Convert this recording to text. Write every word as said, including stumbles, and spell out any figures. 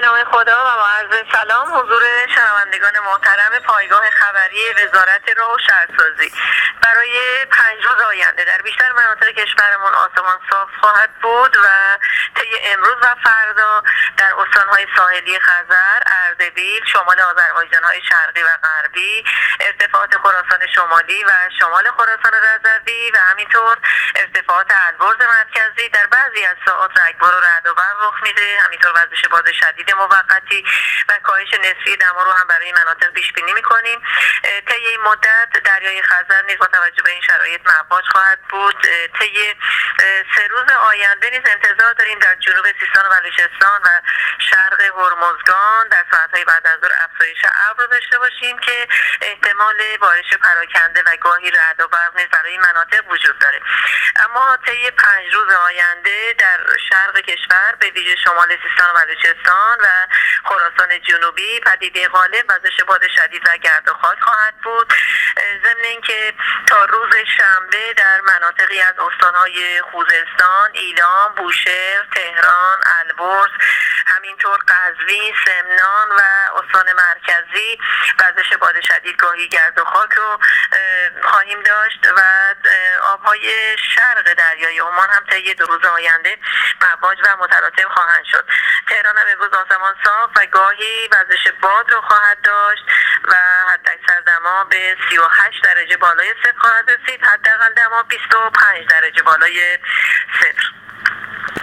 نام خدا و با عرض سلام حضور شنوندگان محترم پایگاه خبری وزارت راه و شهرسازی. برای پنج روز آینده در بیشتر مناطق کشورمون آسمان صاف خواهد بود و طی امروز و فردا در استان‌های ساحلی خزر، اردبیل، شمال آذربایجان‌های شرقی و غربی، ارتفاعات خراسان شمالی و شمال خراسان رضوی و همینطور ارتفاعات البرز مرکزی در بعضی از ساعات رگبار و رعد و برق رخ میده. همینطور وزش باد شدید موقتی و کاهش نسبی دما رو هم برای این مناطق پیش بینی می‌کنیم. طی این مدت دریای خزر نیز با توجه به این شرایط مواج خواهد بود. طی سه روز آینده نیز انتظار داریم در جنوب سیستان و بلوچستان و شرق هرمزگان در ساعت‌های بعد از ظهر افزایش ابر داشته باشیم که احتمال بارش پراکنده و گاهی رعد و برق نیز برای این مناطق وجود داره. اما طی پنج روز آینده در شرق کشور به ویژه شمال سیستان و بلوچستان و خراسان جنوبی پدیده غالب وزش باد شدید و گرد و خاک خواهد بود. ضمن اینکه تا روز شنبه در مناطقی از استان‌های خوزستان، ایلام، بوشهر، تهران، البرز، همینطور قزوین، سمنان و استان مرکزی وزش باد شدید گاهی گرد و خاک رو خواهیم داشت و آبهای شرق دریای عمان هم طی دو روز آینده مواج و متلاطم خواهند شد. تهران هم امروز آسمان صاف و گاهی وزش باد رو خواهد داشت و حداکثر دما به سی و هشت درجه بالای صفر خواهد رسید، حداقل دما بیست و پنج درجه بالای صفر.